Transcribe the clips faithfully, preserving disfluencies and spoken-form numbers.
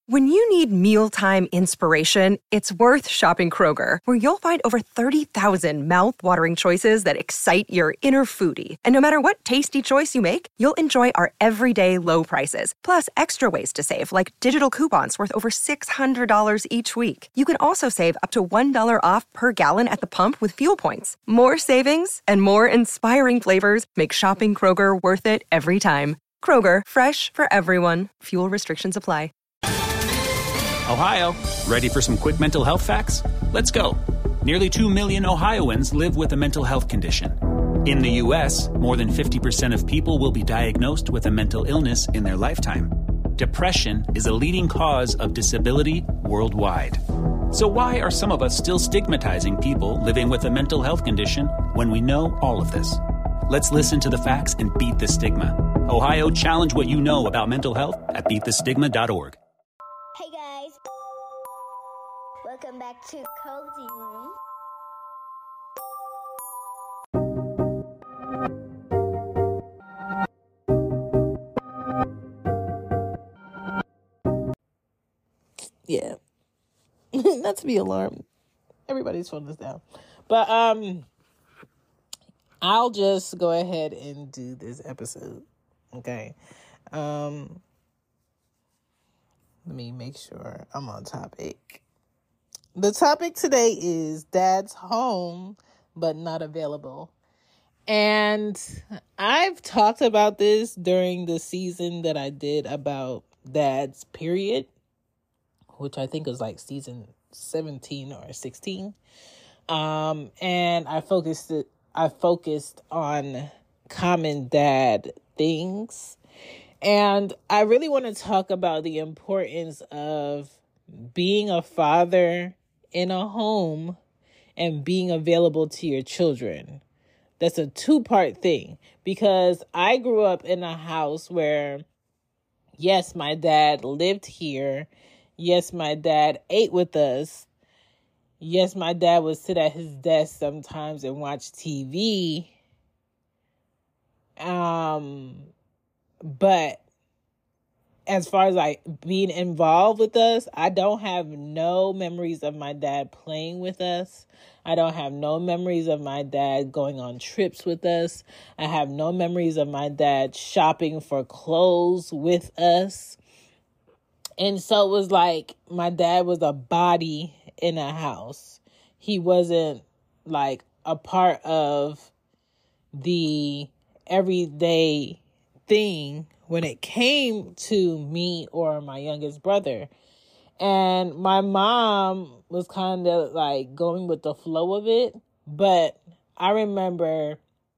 When you need mealtime inspiration, it's worth shopping Kroger, where you'll find over thirty thousand mouth-watering choices that excite your inner foodie. And no matter what tasty choice you make, you'll enjoy our everyday low prices, plus extra ways to save, like digital coupons worth over six hundred dollars each week. You can also save up to one dollar off per gallon at the pump with fuel points. More savings and more inspiring flavors make shopping Kroger worth it every time. Kroger, fresh for everyone. Fuel restrictions apply. Ohio, ready for some quick mental health facts? Let's go. Nearly two million Ohioans live with a mental health condition. In the U S, more than fifty percent of people will be diagnosed with a mental illness in their lifetime. Depression is a leading cause of disability worldwide. So why are some of us still stigmatizing people living with a mental health condition when we know all of this? Let's listen to the facts and beat the stigma. Ohio, challenge what you know about mental health at beat the stigma dot org. Hey guys, welcome back to Cozy Room. Yeah, not to be alarmed. Everybody's phone is down, but um, I'll just go ahead and do this episode. Okay, um. Let me make sure I'm on topic. The topic today is Dad's home, but not available. And I've talked about this during the season that I did about Dad's period, which I think was like season seventeen or sixteen. Um, and I focused it, I focused on common dad things. And I really want to talk about the importance of being a father in a home and being available to your children. That's a two-part thing, because I grew up in a house where, yes, my dad lived here. Yes, my dad ate with us. Yes, my dad would sit at his desk sometimes and watch T V. Um... But as far as like being involved with us, I don't have no memories of my dad playing with us. I don't have no memories of my dad going on trips with us. I have no memories of my dad shopping for clothes with us. And so it was like my dad was a body in a house. He wasn't like a part of the everyday thing when it came to me or my youngest brother. And my mom was kind of like going with the flow of it. But I remember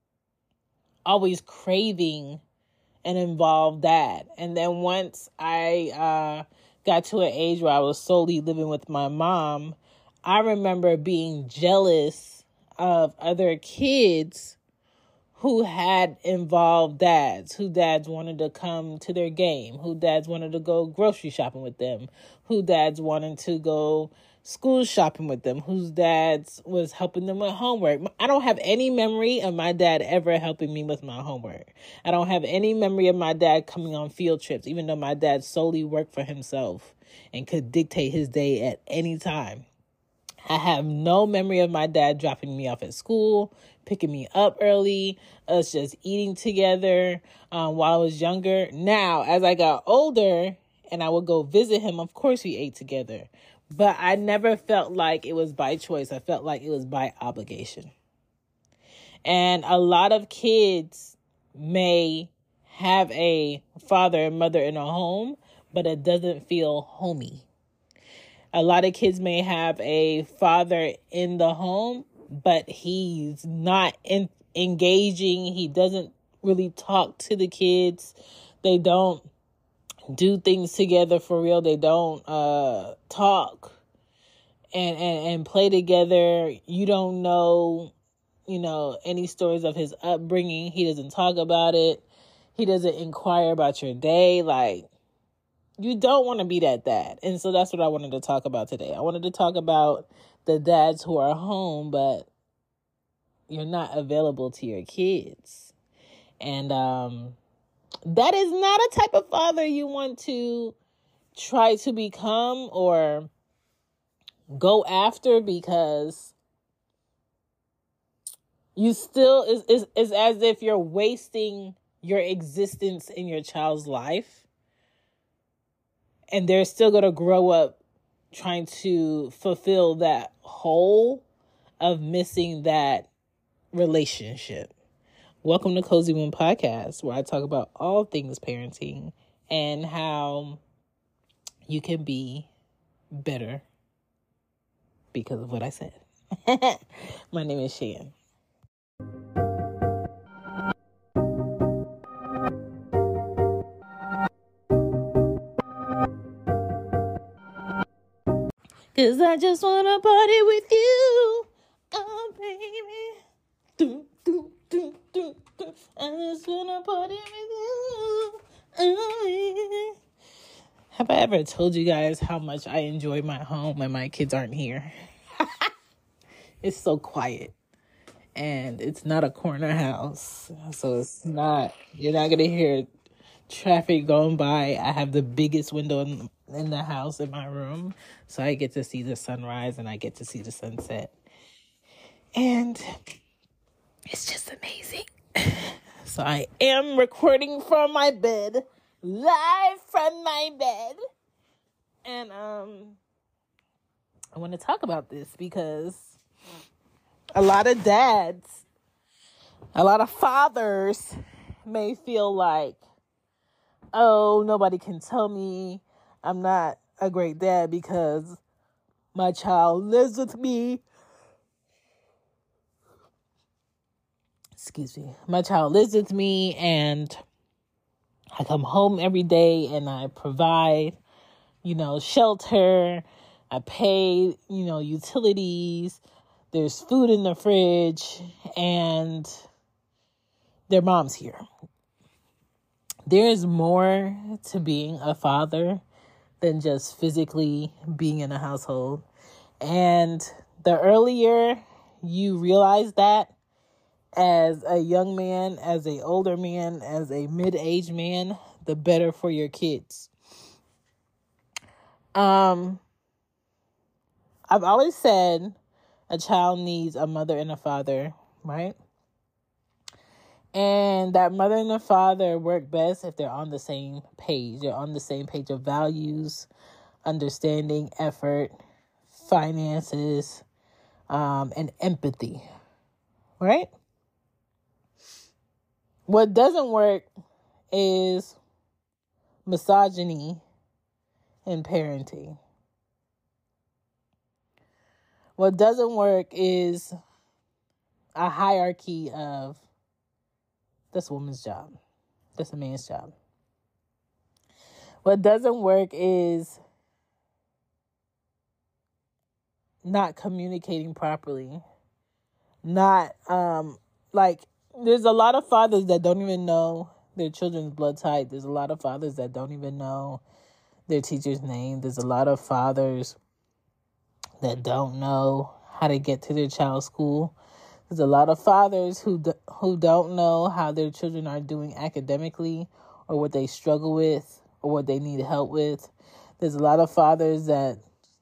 always craving an involved dad. And then once I uh, got to an age where I was solely living with my mom, I remember being jealous of other kids who had involved dads, who dads wanted to come to their game, who dads wanted to go grocery shopping with them, who dads wanted to go school shopping with them, whose dads was helping them with homework. I don't have any memory of my dad ever helping me with my homework. I don't have any memory of my dad coming on field trips, even though my dad solely worked for himself and could dictate his day at any time. I have no memory of my dad dropping me off at school, picking me up early, us just eating together um, while I was younger. Now, as I got older and I would go visit him, of course we ate together. But I never felt like it was by choice. I felt like it was by obligation. And a lot of kids may have a father and mother in a home, but it doesn't feel homey. A lot of kids may have a father in the home, but he's not in, engaging. He doesn't really talk to the kids. They don't do things together for real. They don't uh, talk and, and, and play together. You don't know, you know, any stories of his upbringing. He doesn't talk about it. He doesn't inquire about your day. Like, you don't want to be that dad. And so that's what I wanted to talk about today. I wanted to talk about the dads who are home, but you're not available to your kids. And um, that is not a type of father you want to try to become or go after, because you still, is is is as if you're wasting your existence in your child's life, and they're still going to grow up trying to fulfill that hole of missing that relationship. Welcome to Cozy Womb Podcast, where I talk about all things parenting and how you can be better because of what I said. My name is Shan. Cause I just wanna party with you, oh baby. Do, do, do, do, do. I just wanna party with you, oh, yeah. Have I ever told you guys how much I enjoy my home when my kids aren't here? It's so quiet. And it's not a corner house. So it's not, you're not going to hear traffic going by. I have the biggest window in, in the house in my room. So I get to see the sunrise and I get to see the sunset. And it's just amazing. So I am recording from my bed. Live from my bed. And um I want to talk about this because a lot of dads, a lot of fathers may feel like, oh, nobody can tell me I'm not a great dad because my child lives with me. Excuse me. My child lives with me and I come home every day and I provide, you know, shelter. I pay, you know, utilities. There's food in the fridge and their mom's here. There is more to being a father than just physically being in a household. And the earlier you realize that, as a young man, as a older man, as a mid-aged man, the better for your kids. Um, I've always said a child needs a mother and a father, right? And that mother and the father work best if they're on the same page. They're on the same page of values, understanding, effort, finances, um, and empathy, right? What doesn't work is misogyny in parenting. What doesn't work is a hierarchy of that's a woman's job, that's a man's job. What doesn't work is not communicating properly, not um like. There's a lot of fathers that don't even know their children's blood type. There's a lot of fathers that don't even know their teacher's name. There's a lot of fathers that don't know how to get to their child's school. There's a lot of fathers who do, who don't know how their children are doing academically or what they struggle with or what they need help with. There's a lot of fathers that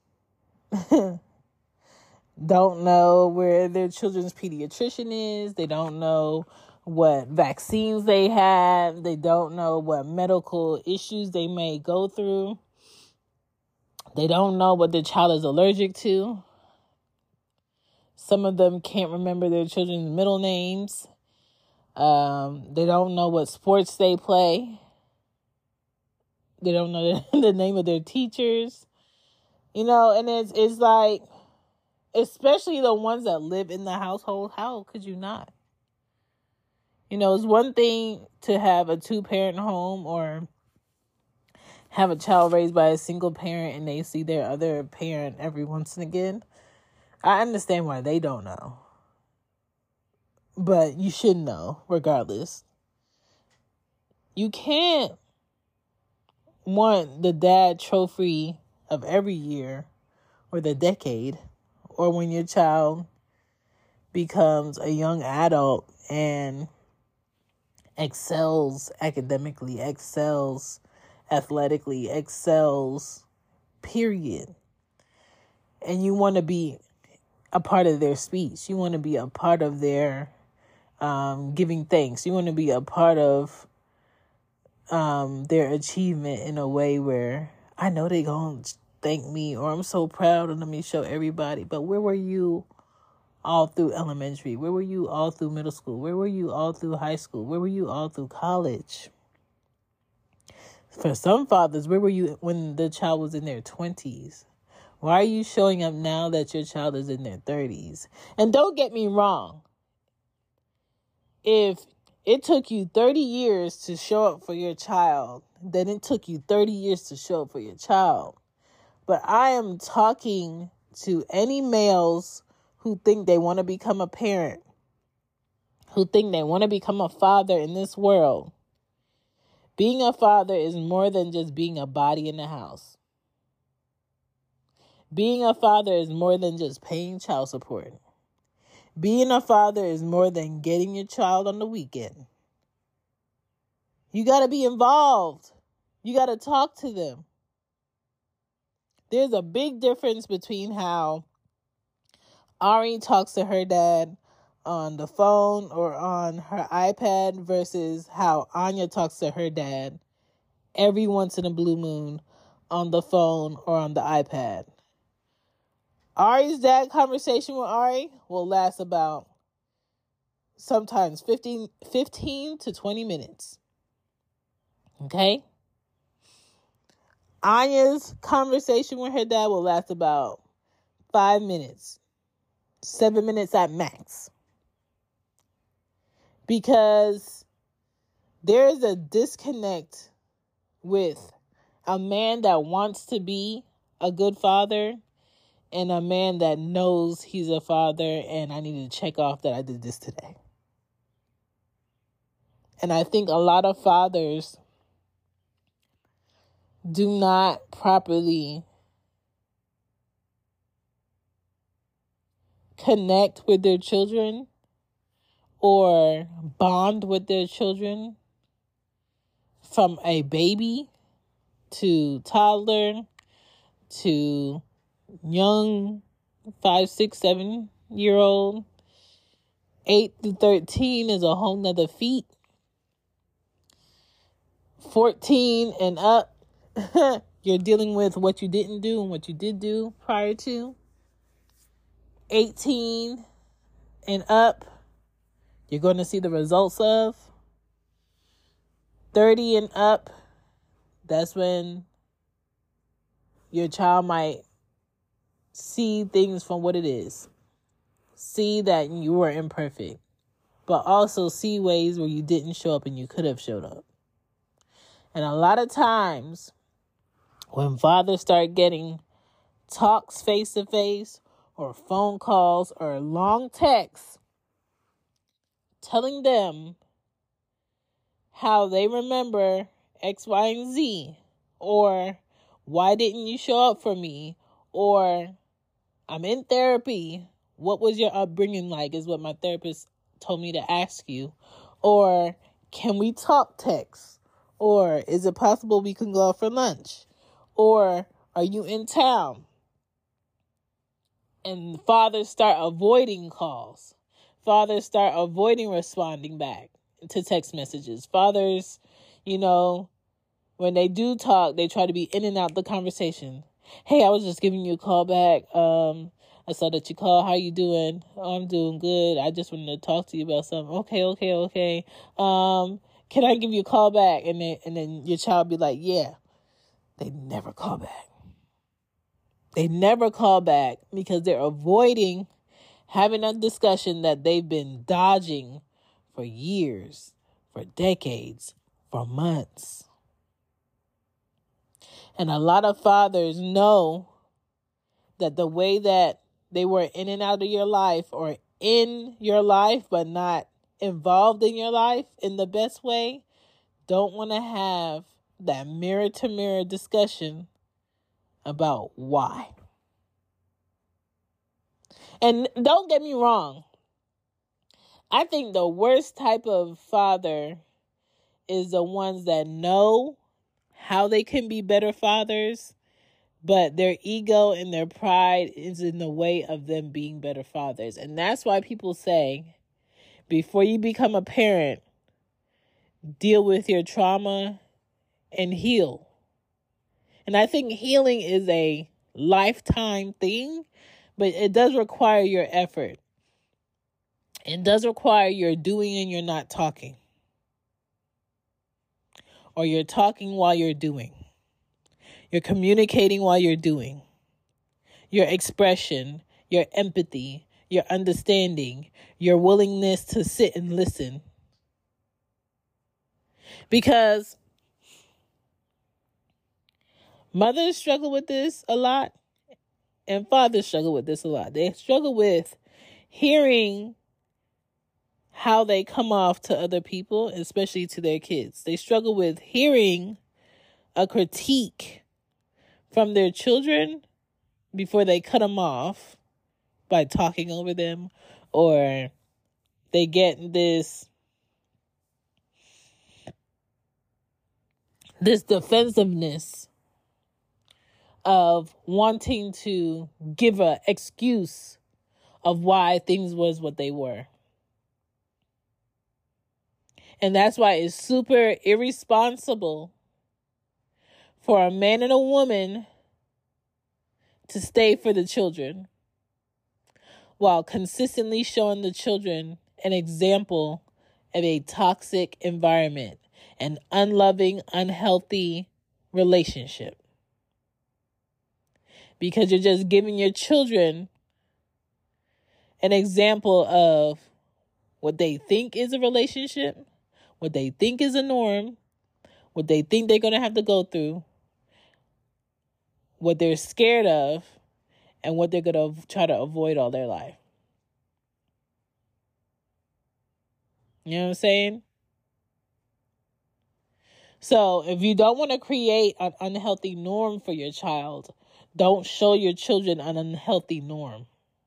don't know where their children's pediatrician is. They don't know what vaccines they have. They don't know what medical issues they may go through. They don't know what their child is allergic to. Some of them can't remember their children's middle names. Um, they don't know what sports they play. They don't know the, the name of their teachers. You know, and it's it's like, especially the ones that live in the household, how could you not? You know, it's one thing to have a two-parent home or have a child raised by a single parent and they see their other parent every once and again. I understand why they don't know. But you should know, regardless. You can't want the dad trophy of every year or the decade, or when your child becomes a young adult and excels academically, excels athletically, excels, period. And you want to be a part of their speech. You want to be a part of their um, giving thanks. You want to be a part of um, their achievement in a way where I know they're going to thank me, or I'm so proud and let me show everybody. But where were you all through elementary? Where were you all through middle school? Where were you all through high school? Where were you all through college? For some fathers, where were you when the child was in their twenties? Why are you showing up now that your child is in their thirties? And don't get me wrong. If it took you thirty years to show up for your child, then it took you thirty years to show up for your child. But I am talking to any males who think they want to become a parent, who think they want to become a father in this world. Being a father is more than just being a body in the house. Being a father is more than just paying child support. Being a father is more than getting your child on the weekend. You got to be involved. You got to talk to them. There's a big difference between how Ari talks to her dad on the phone or on her iPad versus how Anya talks to her dad every once in a blue moon on the phone or on the iPad. Ari's dad conversation with Ari will last about sometimes fifteen, fifteen to twenty minutes. Okay? Anya's conversation with her dad will last about five minutes. Seven minutes at max. Because there is a disconnect with a man that wants to be a good father and a man that knows he's a father and I need to check off that I did this today. And I think a lot of fathers do not properly connect with their children or bond with their children from a baby to toddler to young five, six, seven year old. Eight to thirteen is a whole nother feat. Fourteen and up, you're dealing with what you didn't do and what you did do prior to. eighteen and up, you're going to see the results of. thirty and up, that's when your child might see things from what it is. See that you were imperfect, but also see ways where you didn't show up and you could have showed up. And a lot of times, when fathers start getting talks face-to-face or phone calls or long texts telling them how they remember X, Y, and Z, or why didn't you show up for me, or I'm in therapy, what was your upbringing like is what my therapist told me to ask you, or can we talk text, or is it possible we can go out for lunch, or are you in town? And fathers start avoiding calls. Fathers start avoiding responding back to text messages. Fathers, you know, when they do talk, they try to be in and out the conversation. Hey, I was just giving you a call back. Um, I saw that you called. How you doing? Oh, I'm doing good. I just wanted to talk to you about something. Okay, okay, okay. Um, can I give you a call back? And then, and then your child be like, yeah. They never call back. They never call back because they're avoiding having a discussion that they've been dodging for years, for decades, for months. And a lot of fathers know that the way that they were in and out of your life, or in your life but not involved in your life in the best way, don't want to have that mirror-to-mirror discussion about why. And don't get me wrong. I think the worst type of father is the ones that know how they can be better fathers, but their ego and their pride is in the way of them being better fathers. And that's why people say, before you become a parent, deal with your trauma and heal. And I think healing is a lifetime thing, but it does require your effort. It does require your doing and you're not talking. Or you're talking while you're doing. You're communicating while you're doing. Your expression, your empathy, your understanding, your willingness to sit and listen. Because mothers struggle with this a lot, and fathers struggle with this a lot. They struggle with hearing how they come off to other people, especially to their kids. They struggle with hearing a critique from their children before they cut them off by talking over them, or they get this this defensiveness of wanting to give an excuse of why things was what they were. And that's why it's super irresponsible for a man and a woman to stay for the children while consistently showing the children an example of a toxic environment, an unloving, unhealthy relationship. Because you're just giving your children an example of what they think is a relationship, what they think is a norm, what they think they're going to have to go through, what they're scared of, and what they're going to try to avoid all their life. You know what I'm saying? So if you don't want to create an unhealthy norm for your child, don't show your children an unhealthy norm.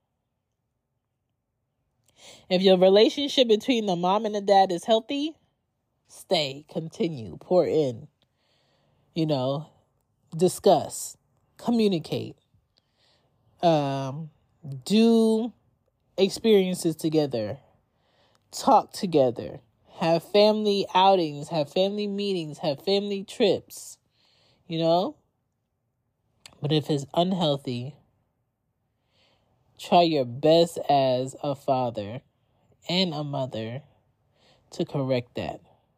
If your relationship between the mom and the dad is healthy, stay, continue, pour in, you know, discuss, communicate, um, do experiences together, talk together, have family outings, have family meetings, have family trips, you know? But if it's unhealthy, try your best as a father and a mother to correct that.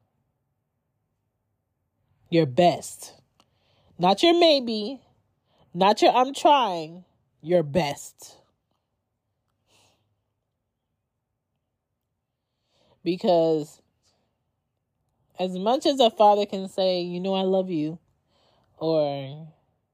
Your best. Not your maybe. Not your I'm trying. Your best. Because as much as a father can say, you know, I love you, or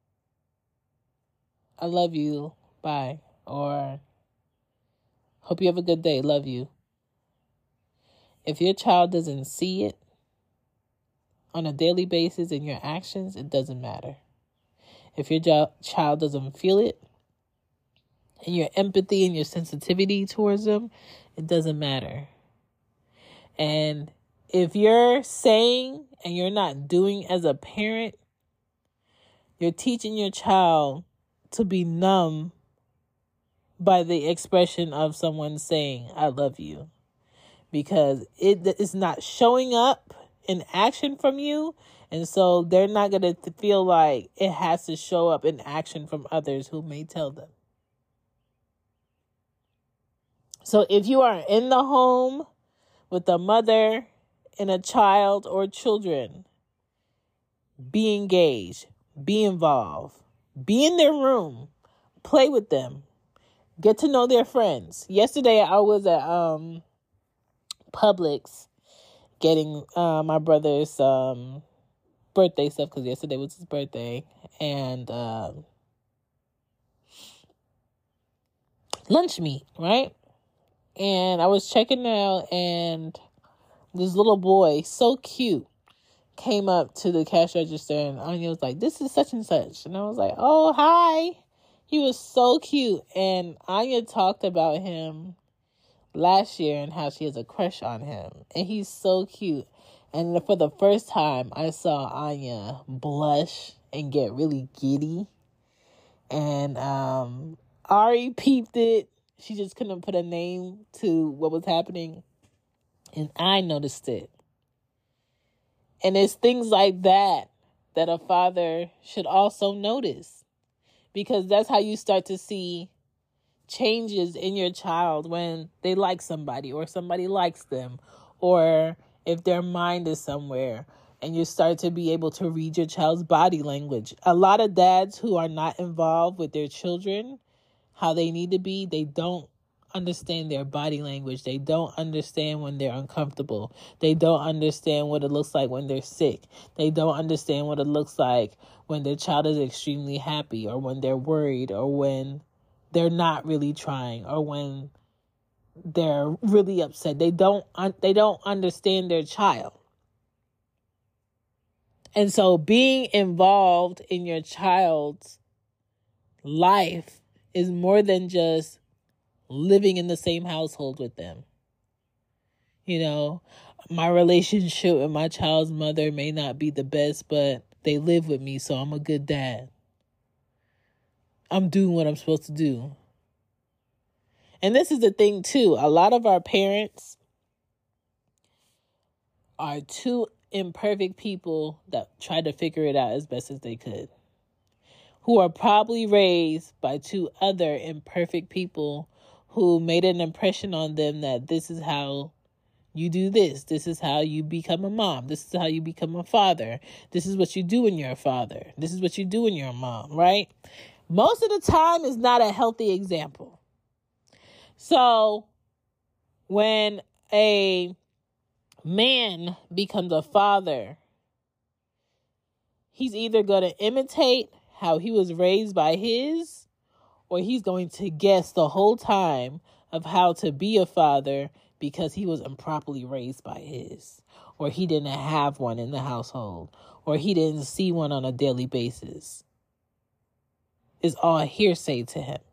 I love you, bye, or hope you have a good day, love you. If your child doesn't see it on a daily basis in your actions, it doesn't matter. If your jo- child doesn't feel it, and your empathy and your sensitivity towards them, it doesn't matter. And if you're saying and you're not doing as a parent, you're teaching your child to be numb by the expression of someone saying, I love you. Because it is not showing up in action from you. And so they're not going to feel like it has to show up in action from others who may tell them. So if you are in the home with a mother and a child or children, be engaged, be involved, be in their room, play with them, get to know their friends. Yesterday I was at um Publix getting uh, my brother's um birthday stuff, because yesterday was his birthday, and um, lunch meat, right? And I was checking out, and this little boy, so cute, came up to the cash register, and Anya was like, this is such and such. And I was like, oh, hi. He was so cute. And Anya talked about him last year and how she has a crush on him. And he's so cute. And for the first time, I saw Anya blush and get really giddy. And um, Ari peeped it. She just couldn't put a name to what was happening. And I noticed it. And it's things like that that a father should also notice. Because that's how you start to see changes in your child when they like somebody or somebody likes them, or if their mind is somewhere, and you start to be able to read your child's body language. A lot of dads who are not involved with their children, how they need to be, they don't understand their body language. They don't understand when they're uncomfortable. They don't understand what it looks like when they're sick. They don't understand what it looks like when their child is extremely happy, or when they're worried, or when they're not really trying, or when they're really upset. They don't un- they don't understand their child. And so being involved in your child's life is more than just living in the same household with them. You know, my relationship with my child's mother may not be the best, but they live with me, so I'm a good dad. I'm doing what I'm supposed to do. And this is the thing, too. A lot of our parents are too imperfect people that tried to figure it out as best as they could, who are probably raised by two other imperfect people who made an impression on them that this is how you do this. This is how you become a mom. This is how you become a father. This is what you do when you're a father. This is what you do when you're a mom, right? Most of the time is not a healthy example. So when a man becomes a father, he's either going to imitate how he was raised by his, or he's going to guess the whole time of how to be a father because he was improperly raised by his, or he didn't have one in the household, or he didn't see one on a daily basis. It's all hearsay to him.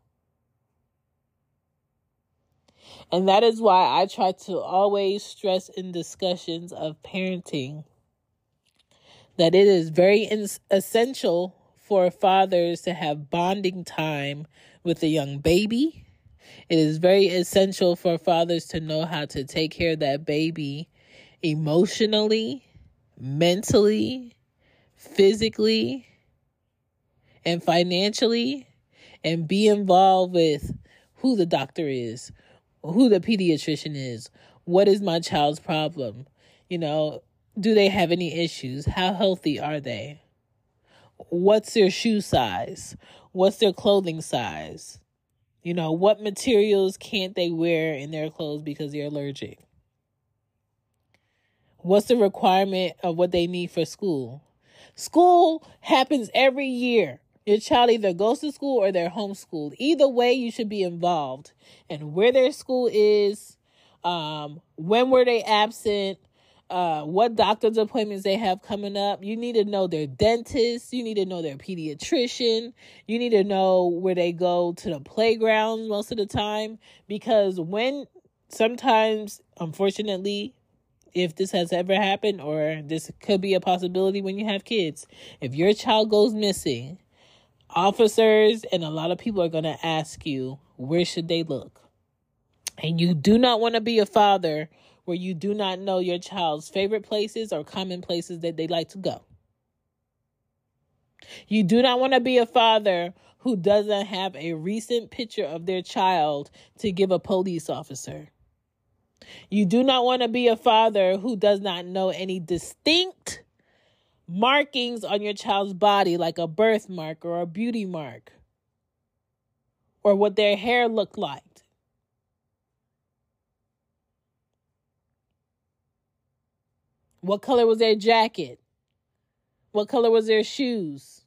And that is why I try to always stress in discussions of parenting that it is very ins- essential for fathers to have bonding time with a young baby. It is very essential for fathers to know how to take care of that baby emotionally, mentally, physically, and financially, and be involved with who the doctor is, who the pediatrician is, what is my child's problem, you know, do they have any issues, how healthy are they, what's their shoe size, what's their clothing size, you know, what materials can't they wear in their clothes because they're allergic, what's the requirement of what they need for school. School happens every year. Your child either goes to school or they're homeschooled. Either way, you should be involved in where their school is, um, when were they absent, uh, what doctor's appointments they have coming up. You need to know their dentist. You need to know their pediatrician. You need to know where they go to the playgrounds most of the time. Because when sometimes, unfortunately, if this has ever happened, or this could be a possibility when you have kids, if your child goes missing, officers and a lot of people are going to ask you, where should they look? And you do not want to be a father where you do not know your child's favorite places or common places that they like to go. You do not want to be a father who doesn't have a recent picture of their child to give a police officer. You do not want to be a father who does not know any distinct markings on your child's body, like a birthmark or a beauty mark, or what their hair looked like. What color was their jacket? What color was their shoes?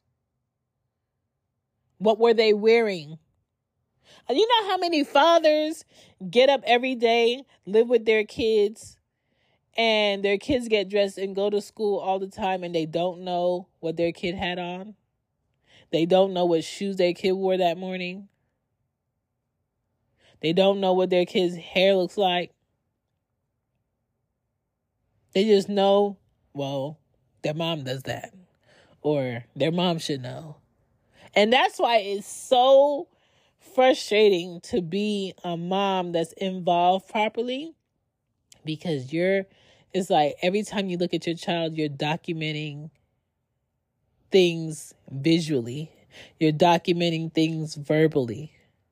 What were they wearing? You know how many fathers get up every day, live with their kids, and their kids get dressed and go to school all the time, and they don't know what their kid had on? They don't know what shoes their kid wore that morning. They don't know what their kid's hair looks like. They just know well, their mom does that. Or their mom should know. And that's why it's so frustrating to be a mom that's involved properly, because you're, it's like every time you look at your child, you're documenting things visually. You're documenting things verbally.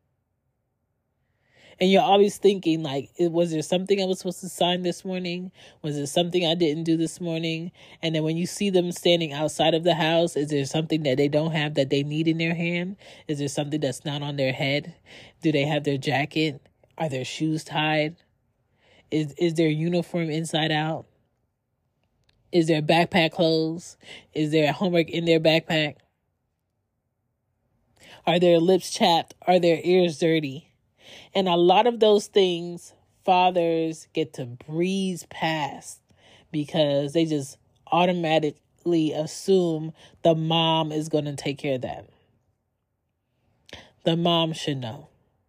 And you're always thinking, like, was there something I was supposed to sign this morning? Was there something I didn't do this morning? And then when you see them standing outside of the house, is there something that they don't have that they need in their hand? Is there something that's not on their head? Do they have their jacket? Are their shoes tied? Is is their uniform inside out? Is their backpack closed? Is there homework in their backpack? Are their lips chapped? Are their ears dirty? And a lot of those things fathers get to breeze past because they just automatically assume the mom is going to take care of that. The mom should know.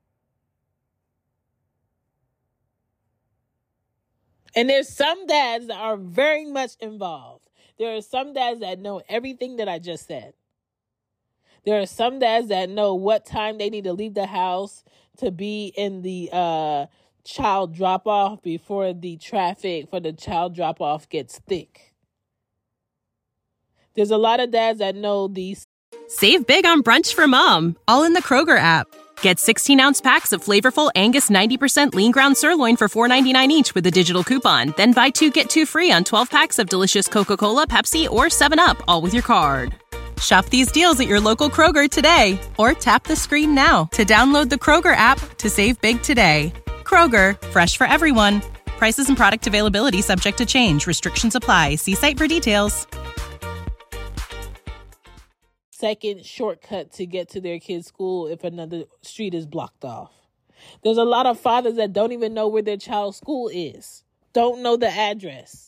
And there's some dads that are very much involved. There are some dads that know everything that I just said. There are some dads that know what time they need to leave the house to be in the uh, child drop-off before the traffic for the child drop-off gets thick. There's a lot of dads that know these. Save big on brunch for mom, all in the Kroger app. Get sixteen-ounce packs of flavorful Angus ninety percent lean ground sirloin for four ninety-nine each with a digital coupon. Then buy two, get two free on twelve packs of delicious Coca-Cola, Pepsi, or seven up, all with your card. Shop these deals at your local Kroger today, or tap the screen now to download the Kroger app to save big today. Kroger, fresh for everyone. Prices and product availability subject to change. Restrictions apply. See site for details. Second shortcut to get to their kid's school if another street is blocked off. There's a lot of fathers that don't even know where their child's school is. Don't know the address.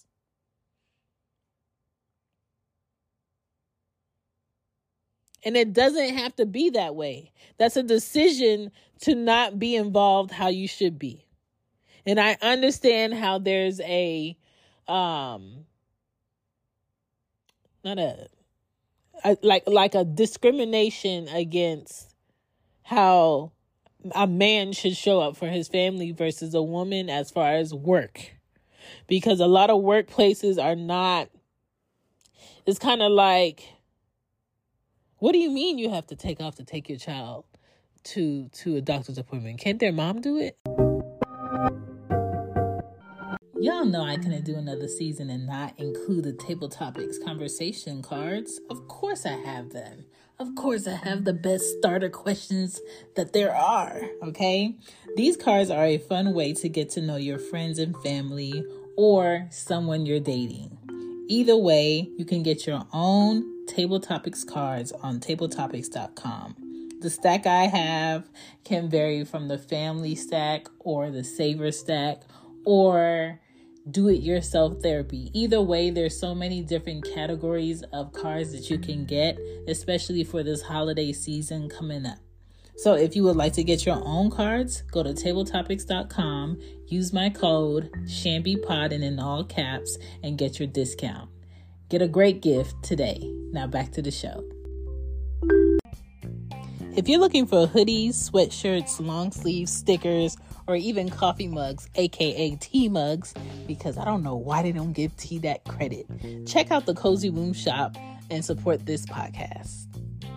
And it doesn't have to be that way. That's a decision to not be involved how you should be. And I understand how there's a, um, not a, a like like a discrimination against how a man should show up for his family versus a woman as far as work. Because a lot of workplaces are not, it's kind of like, what do you mean you have to take off to take your child to to a doctor's appointment? Can't their mom do it? Y'all know I couldn't do another season and not include the Table Topics conversation cards. Of course I have them. Of course I have the best starter questions that there are, okay? These cards are a fun way to get to know your friends and family or someone you're dating. Either way, you can get your own Table Topics cards on table topics dot com. The stack I have can vary from the family stack or the saver stack or do-it-yourself therapy. Either way, there's so many different categories of cards that you can get, especially for this holiday season coming up. So if you would like to get your own cards, go to table topics dot com, use my code SHAMBYPOD and in all caps, and get your discount. Get a great gift today. Now back to the show. If you're looking for hoodies, sweatshirts, long sleeves, stickers, or even coffee mugs, aka tea mugs, because I don't know why they don't give tea that credit, check out the Cozy Womb shop and support this podcast.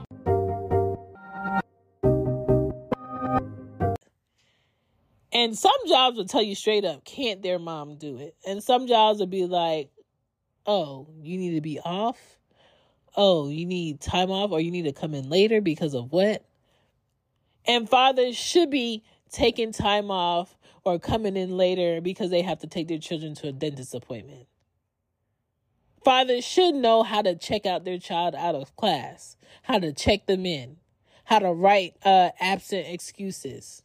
And some jobs will tell you straight up, can't their mom do it? And some jobs will be like, oh, you need to be off? Oh, you need time off, or you need to come in later because of what? And fathers should be taking time off or coming in later because they have to take their children to a dentist appointment. Fathers should know how to check out their child out of class, how to check them in, how to write uh, absent excuses.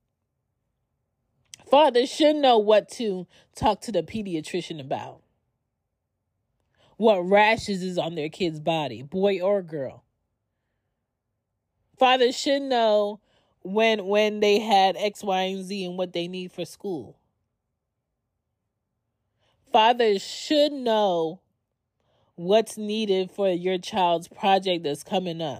Fathers should know what to talk to the pediatrician about. What rashes is on their kid's body, boy or girl. Fathers should know when when they had X, Y, and Z and what they need for school. Fathers should know what's needed for your child's project that's coming up.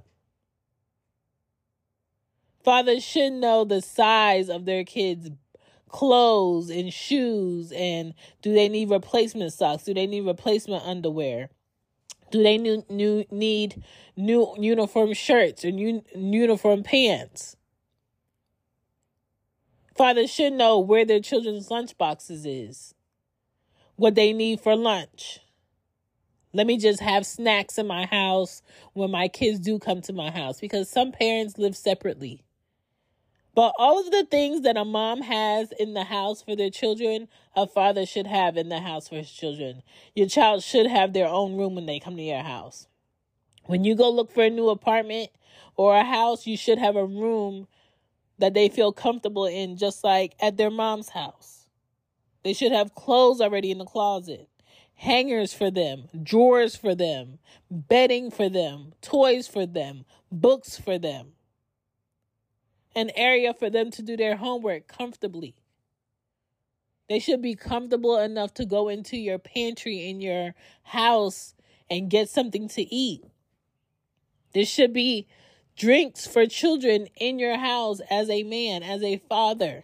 Fathers should know the size of their kids' clothes and shoes, and do they need replacement socks? Do they need replacement underwear? Do they new, new, need new uniform shirts or new uniform pants? Fathers should know where their children's lunch boxes is, what they need for lunch. Let me just have snacks in my house when my kids do come to my house, because some parents live separately. But all of the things that a mom has in the house for their children, a father should have in the house for his children. Your child should have their own room when they come to your house. When you go look for a new apartment or a house, you should have a room that they feel comfortable in, just like at their mom's house. They should have clothes already in the closet, hangers for them, drawers for them, bedding for them, toys for them, books for them. An area for them to do their homework comfortably. They should be comfortable enough to go into your pantry in your house and get something to eat. There should be drinks for children in your house as a man, as a father.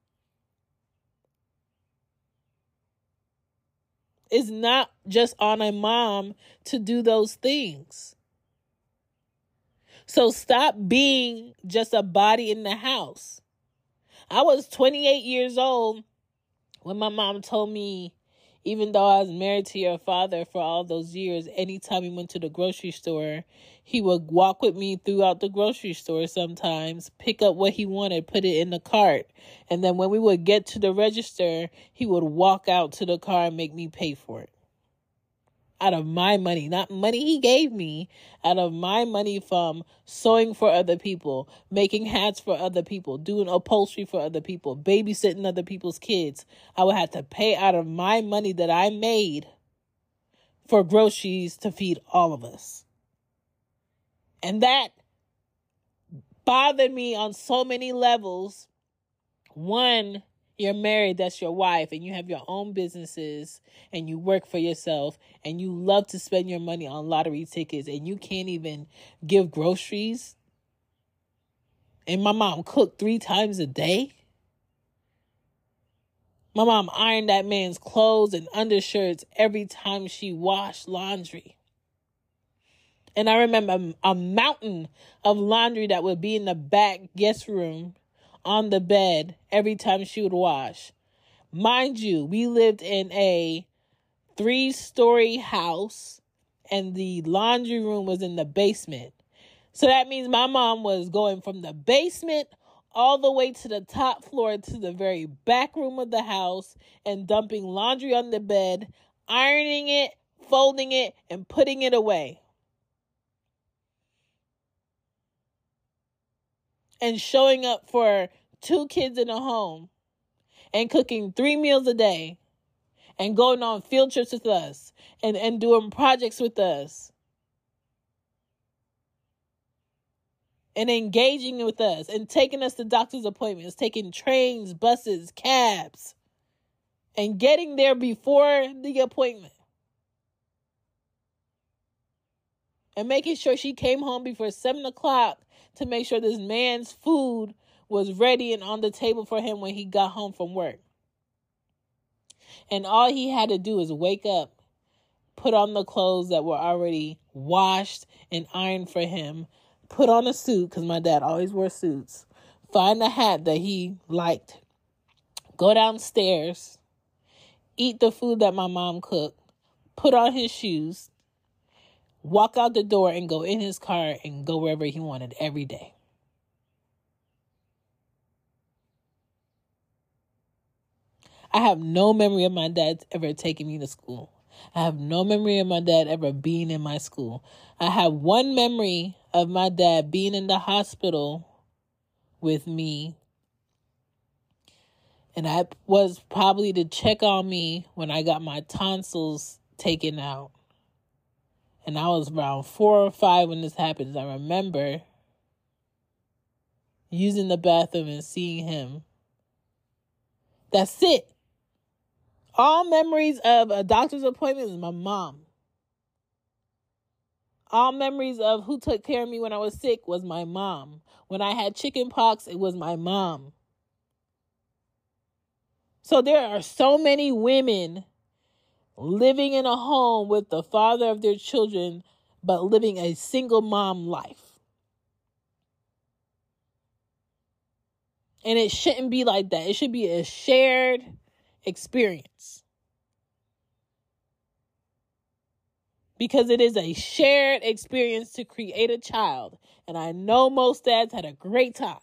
It's not just on a mom to do those things. So stop being just a body in the house. I was twenty-eight years old when my mom told me, even though I was married to your father for all those years, anytime we went to the grocery store, he would walk with me throughout the grocery store sometimes, pick up what he wanted, put it in the cart. And then when we would get to the register, he would walk out to the car and make me pay for it. Out of my money, not money he gave me, out of my money from sewing for other people, making hats for other people, doing upholstery for other people, babysitting other people's kids. I would have to pay out of my money that I made for groceries to feed all of us. And that bothered me on so many levels. One, you're married, that's your wife, and you have your own businesses, and you work for yourself, and you love to spend your money on lottery tickets, and you can't even give groceries. And my mom cooked three times a day. My mom ironed that man's clothes and undershirts every time she washed laundry. And I remember a mountain of laundry that would be in the back guest room on the bed every time she would wash. Mind you, we lived in a three-story house, and the laundry room was in the basement. So that means my mom was going from the basement all the way to the top floor to the very back room of the house and dumping laundry on the bed, ironing it, folding it, and putting it away. And showing up for two kids in a home and cooking three meals a day and going on field trips with us and, and doing projects with us and engaging with us and taking us to doctor's appointments, taking trains, buses, cabs, and getting there before the appointment. And making sure she came home before seven o'clock to make sure this man's food was ready and on the table for him when he got home from work. And all he had to do is wake up, put on the clothes that were already washed and ironed for him, put on a suit, because my dad always wore suits, find a hat that he liked, go downstairs, eat the food that my mom cooked, put on his shoes, walk out the door and go in his car and go wherever he wanted every day. I have no memory of my dad ever taking me to school. I have no memory of my dad ever being in my school. I have one memory of my dad being in the hospital with me. And I was probably to check on me when I got my tonsils taken out. And I was around four or five when this happened. I remember using the bathroom and seeing him. That's it. All memories of a doctor's appointment is my mom. All memories of who took care of me when I was sick was my mom. When I had chicken pox, it was my mom. So there are so many women living in a home with the father of their children, but living a single mom life. And it shouldn't be like that. It should be a shared experience. Because it is a shared experience to create a child. And I know most dads had a great time.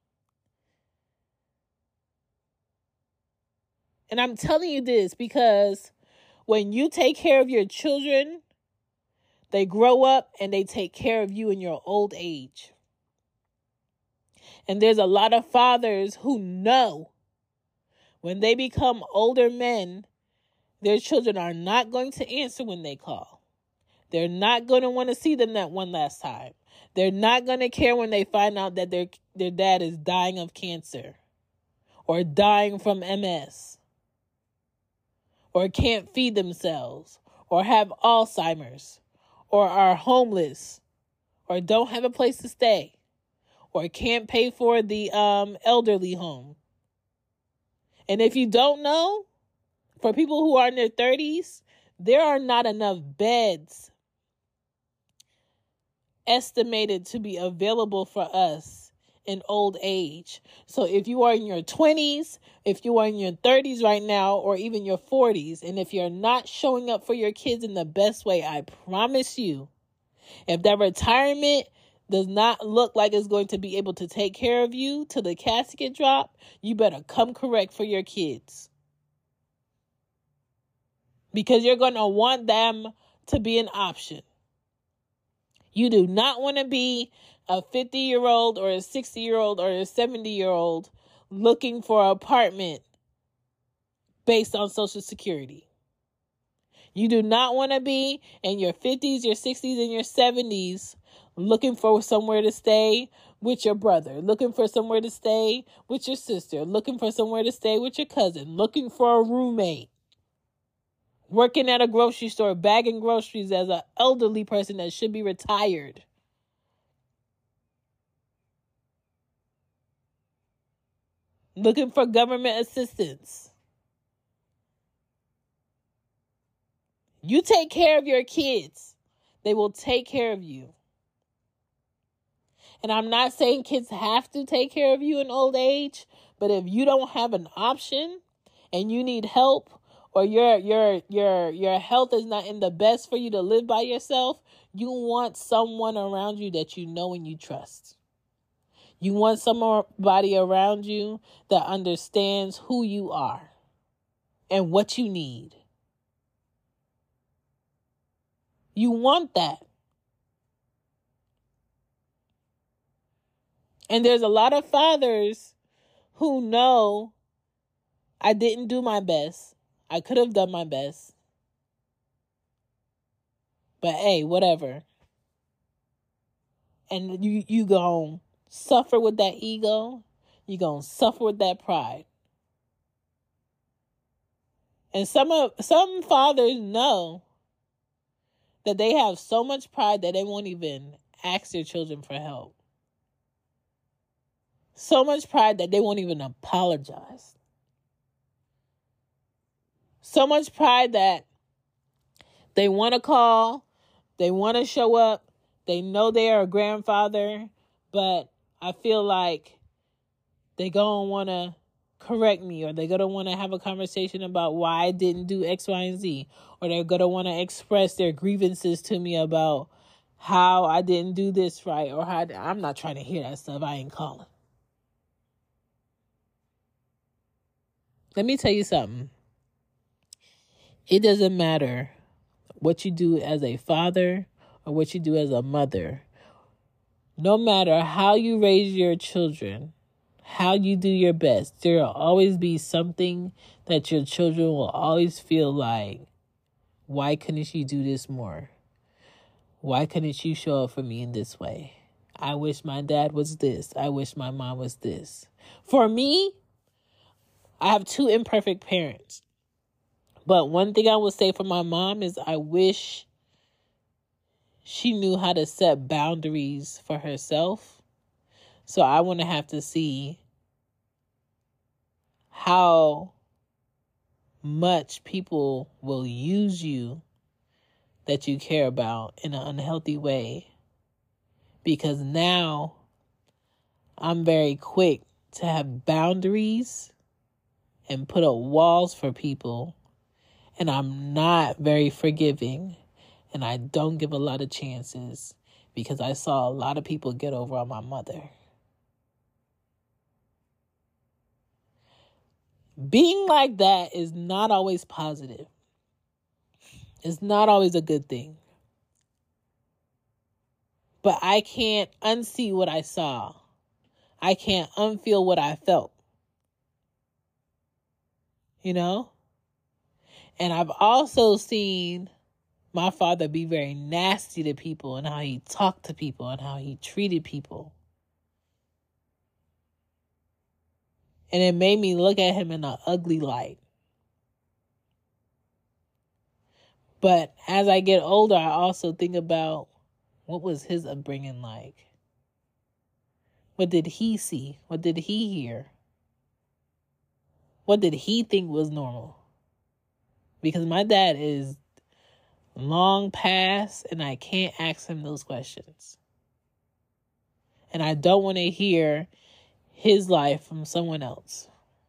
And I'm telling you this because when you take care of your children, they grow up and they take care of you in your old age. And there's a lot of fathers who know when they become older men, their children are not going to answer when they call. They're not going to want to see them that one last time. They're not going to care when they find out that their their dad is dying of cancer or dying from M S or can't feed themselves or have Alzheimer's or are homeless or don't have a place to stay or can't pay for the um, elderly home. And if you don't know, for people who are in their thirties, there are not enough beds estimated to be available for us in old age. So if you are in your twenties, if you are in your thirties right now, or even your forties, and if you're not showing up for your kids in the best way, I promise you, if that retirement does not look like it's going to be able to take care of you till the casket drop, you better come correct for your kids. Because you're going to want them to be an option. You do not want to be a fifty-year-old or a sixty-year-old or a seventy-year-old looking for an apartment based on Social Security. You do not want to be in your fifties, your sixties, and your seventies looking for somewhere to stay with your brother, looking for somewhere to stay with your sister, looking for somewhere to stay with your cousin, looking for a roommate, working at a grocery store, bagging groceries as an elderly person that should be retired. Looking for government assistance. You take care of your kids. They will take care of you. And I'm not saying kids have to take care of you in old age, but if you don't have an option and you need help, or your your your your health is not in the best for you to live by yourself, you want someone around you that you know and you trust. You want somebody around you that understands who you are and what you need. You want that. And there's a lot of fathers who know I didn't do my best. I could have done my best. But hey, whatever. And you you gonna suffer with that ego. You gonna suffer with that pride. And some of some fathers know that they have so much pride that they won't even ask their children for help. So much pride that they won't even apologize. So much pride that they want to call, they want to show up, they know they are a grandfather, but I feel like they're going to want to correct me, or they're going to want to have a conversation about why I didn't do X, Y, and Z, or they're going to want to express their grievances to me about how I didn't do this right, or how I'm not trying to hear that stuff. I ain't calling. Let me tell you something. It doesn't matter what you do as a father or what you do as a mother. No matter how you raise your children, how you do your best, there will always be something that your children will always feel like, why couldn't you do this more? Why couldn't you show up for me in this way? I wish my dad was this. I wish my mom was this. For me, I have two imperfect parents. But one thing I will say for my mom is I wish she knew how to set boundaries for herself. So I want to have to see how much people will use you that you care about in an unhealthy way. Because now I'm very quick to have boundaries and put up walls for people. And I'm not very forgiving. And I don't give a lot of chances because I saw a lot of people get over on my mother. Being like that is not always positive. It's not always a good thing. But I can't unsee what I saw. I can't unfeel what I felt. You know? And I've also seen my father be very nasty to people and how he talked to people and how he treated people. And it made me look at him in an ugly light. But as I get older, I also think about what was his upbringing like? What did he see? What did he hear? What did he think was normal? Because my dad is long past and I can't ask him those questions. And I don't want to hear his life from someone else.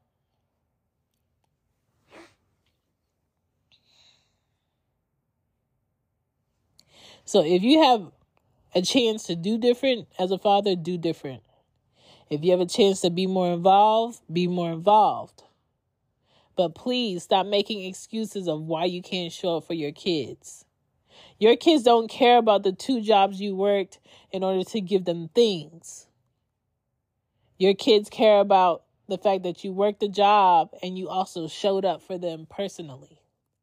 So if you have a chance to do different as a father, do different. If you have a chance to be more involved, be more involved. But please stop making excuses of why you can't show up for your kids. Your kids don't care about the two jobs you worked in order to give them things. Your kids care about the fact that you worked a job and you also showed up for them personally.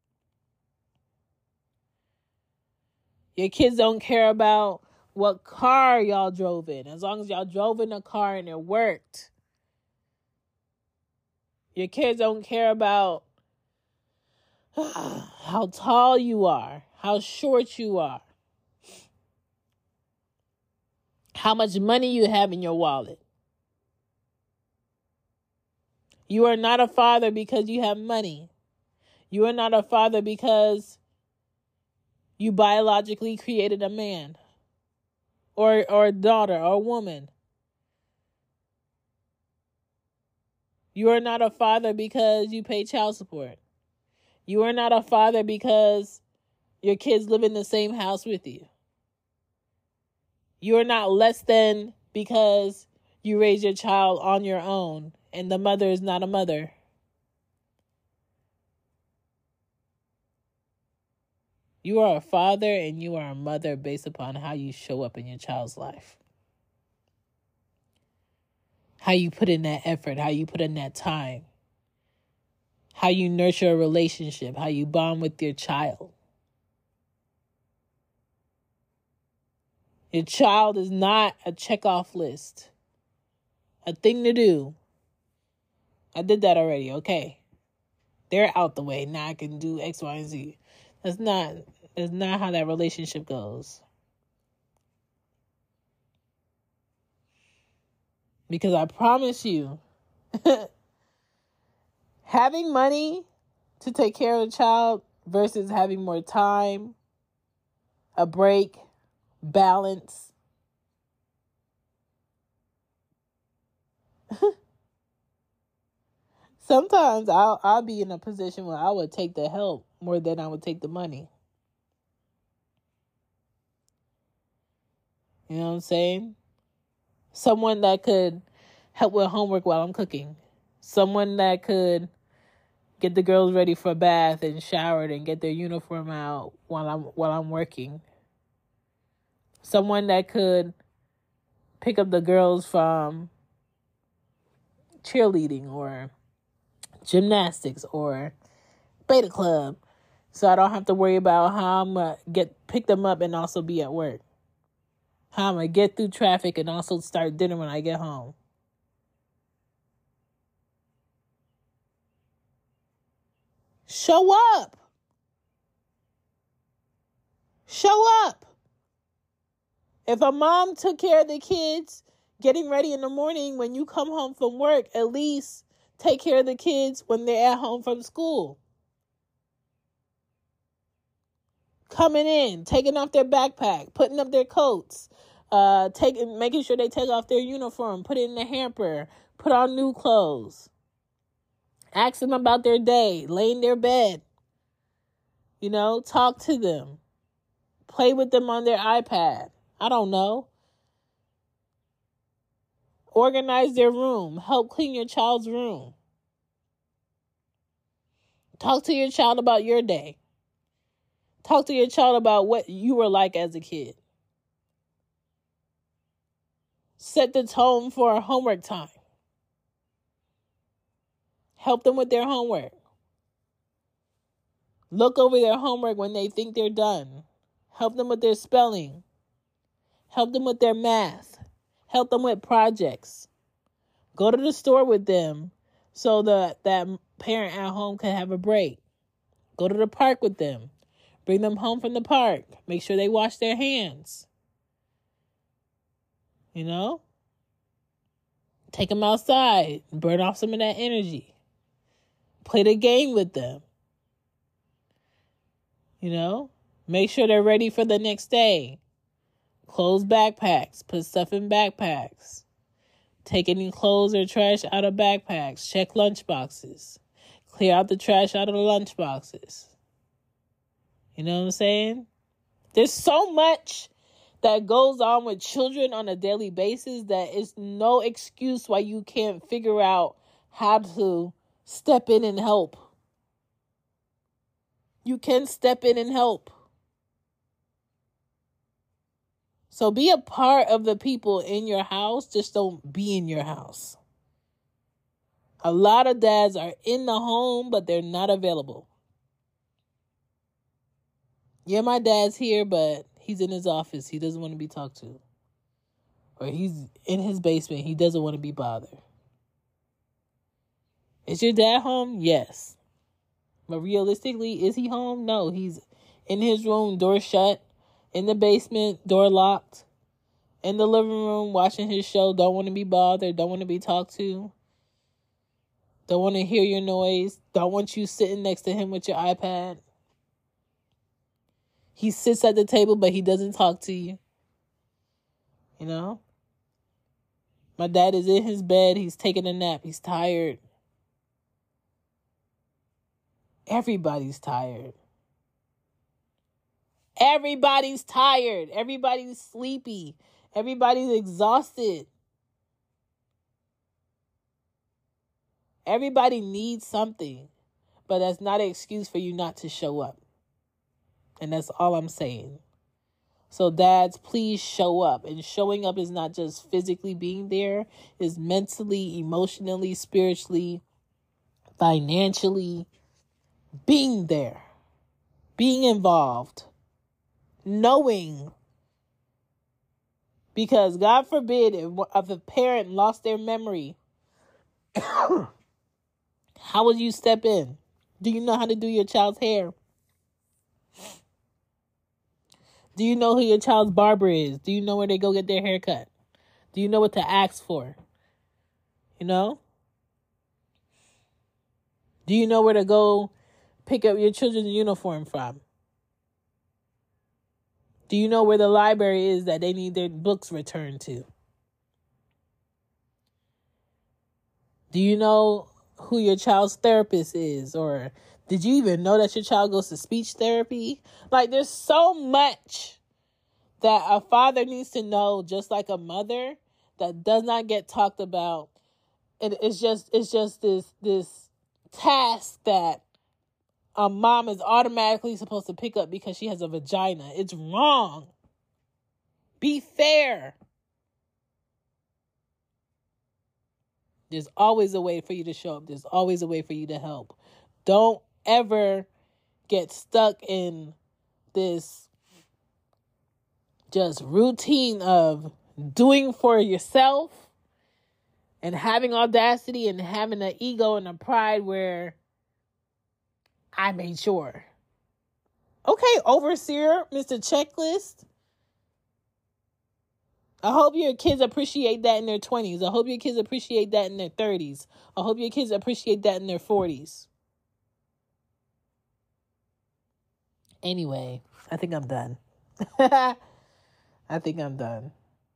Your kids don't care about what car y'all drove in, as long as y'all drove in a car and it worked. Your kids don't care about how tall you are, how short you are, how much money you have in your wallet. You are not a father because you have money. You are not a father because you biologically created a man or, or a daughter or a woman. You are not a father because you pay child support. You are not a father because your kids live in the same house with you. You are not less than because you raise your child on your own and the mother is not a mother. You are a father and you are a mother based upon how you show up in your child's life. How you put in that effort, how you put in that time. How you nurture a relationship, how you bond with your child. Your child is not a checkoff list. A thing to do. I did that already, okay. They're out the way. Now I can do X, Y, and Z. That's not, that's not how that relationship goes. Because I promise you, having money to take care of a child versus having more time, a break, balance. Sometimes I'll, I'll be in a position where I would take the help more than I would take the money. You know what I'm saying? Someone that could help with homework while I'm cooking. Someone that could get the girls ready for a bath and showered and get their uniform out while I'm while I'm working. Someone that could pick up the girls from cheerleading or gymnastics or beta club, so I don't have to worry about how I'm gonna get pick them up and also be at work. How I'm gonna get through traffic and also start dinner when I get home. Show up. Show up. If a mom took care of the kids getting ready in the morning when you come home from work, at least take care of the kids when they're at home from school. Coming in, taking off their backpack, putting up their coats, uh, taking, making sure they take off their uniform, put it in the hamper, put on new clothes. Ask them about their day, lay in their bed. You know, talk to them. Play with them on their iPad. I don't know. Organize their room. Help clean your child's room. Talk to your child about your day. Talk to your child about what you were like as a kid. Set the tone for homework time. Help them with their homework. Look over their homework when they think they're done. Help them with their spelling. Help them with their math. Help them with projects. Go to the store with them so that that parent at home can have a break. Go to the park with them. Bring them home from the park. Make sure they wash their hands. You know? Take them outside. Burn off some of that energy. Play the game with them. You know? Make sure they're ready for the next day. Close backpacks. Put stuff in backpacks. Take any clothes or trash out of backpacks. Check lunch boxes. Clear out the trash out of the lunch boxes. You know what I'm saying? There's so much that goes on with children on a daily basis that is no excuse why you can't figure out how to step in and help. You can step in and help. So be a part of the people in your house. Just don't be in your house. A lot of dads are in the home, but they're not available. Yeah, my dad's here, but he's in his office. He doesn't want to be talked to. Or he's in his basement. He doesn't want to be bothered. Is your dad home? Yes. But realistically, is he home? No, he's in his room, door shut. In the basement, door locked. In the living room, watching his show. Don't want to be bothered. Don't want to be talked to. Don't want to hear your noise. Don't want you sitting next to him with your iPad. He sits at the table, but he doesn't talk to you. You know? My dad is in his bed. He's taking a nap. He's tired. Everybody's tired. Everybody's tired. Everybody's sleepy. Everybody's exhausted. Everybody needs something. But that's not an excuse for you not to show up. And that's all I'm saying. So dads, please show up. And showing up is not just physically being there. It's mentally, emotionally, spiritually, financially. Being there. Being involved. Knowing. Because God forbid if, if a parent lost their memory. How would you step in? Do you know how to do your child's hair? Do you know who your child's barber is? Do you know where they go get their hair cut? Do you know what to ask for? You know? Do you know where to go pick up your children's uniform from? Do you know where the library is that they need their books returned to? Do you know who your child's therapist is? Or did you even know that your child goes to speech therapy? Like, there's so much that a father needs to know, just like a mother, that does not get talked about. And it's just, it's just this, this task that a mom is automatically supposed to pick up because she has a vagina. It's wrong. Be fair. There's always a way for you to show up. There's always a way for you to help. Don't ever get stuck in this just routine of doing for yourself and having audacity and having an ego and a pride where I made sure. Okay, overseer, Mister Checklist. I hope your kids appreciate that in their twenties. I hope your kids appreciate that in their thirties. I hope your kids appreciate that in their forties. Anyway, I think I'm done. I think I'm done.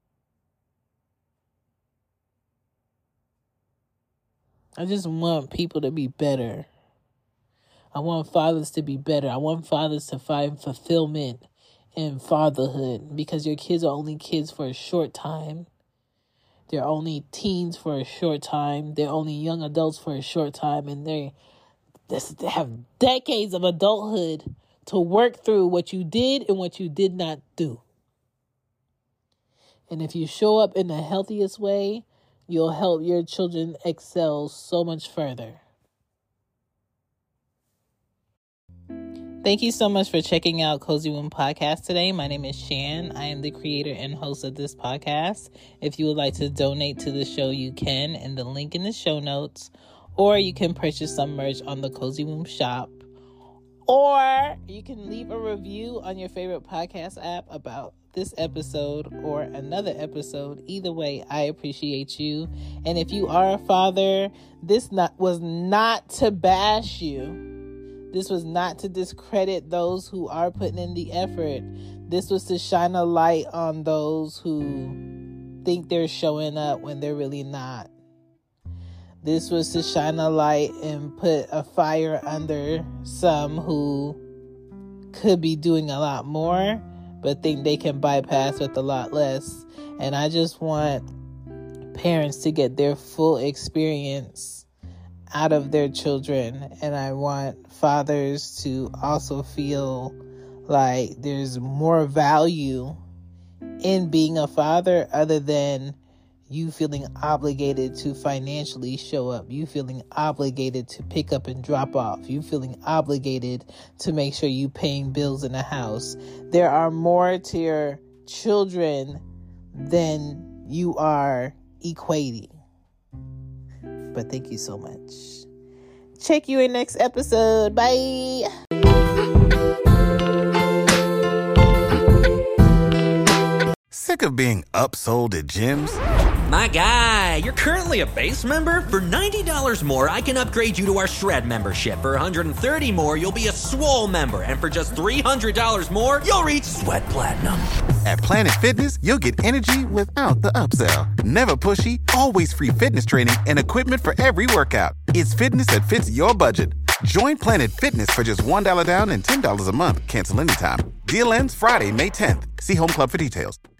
I just want people to be better. I want fathers to be better. I want fathers to find fulfillment in fatherhood, because your kids are only kids for a short time. They're only teens for a short time. They're only young adults for a short time, and they they have decades of adulthood to work through what you did and what you did not do. And if you show up in the healthiest way, you'll help your children excel so much further. Thank you so much for checking out Cozy Womb Podcast today. My name is Shan. I am the creator and host of this podcast. If you would like to donate to the show, you can, and the link in the show notes. Or you can purchase some merch on the Cozy Womb shop. Or you can leave a review on your favorite podcast app about this episode or another episode. Either way, I appreciate you. And if you are a father, this not was not to bash you. This was not to discredit those who are putting in the effort. This was to shine a light on those who think they're showing up when they're really not. This was to shine a light and put a fire under some who could be doing a lot more, but think they can bypass with a lot less. And I just want parents to get their full experience out of their children. And I want fathers to also feel like there's more value in being a father other than you feeling obligated to financially show up, you feeling obligated to pick up and drop off, you feeling obligated to make sure you paying bills in the house. There are more to your children than you are equating. But thank you so much. Check you in next episode. Bye. Sick of being upsold at gyms? My guy, you're currently a base member? For ninety dollars more, I can upgrade you to our Shred membership. For one hundred thirty dollars more, you'll be a Swole member. And for just three hundred dollars more, you'll reach Sweat Platinum. At Planet Fitness, you'll get energy without the upsell. Never pushy, always free fitness training and equipment for every workout. It's fitness that fits your budget. Join Planet Fitness for just one dollar down and ten dollars a month. Cancel anytime. Deal ends Friday, May tenth. See Home Club for details.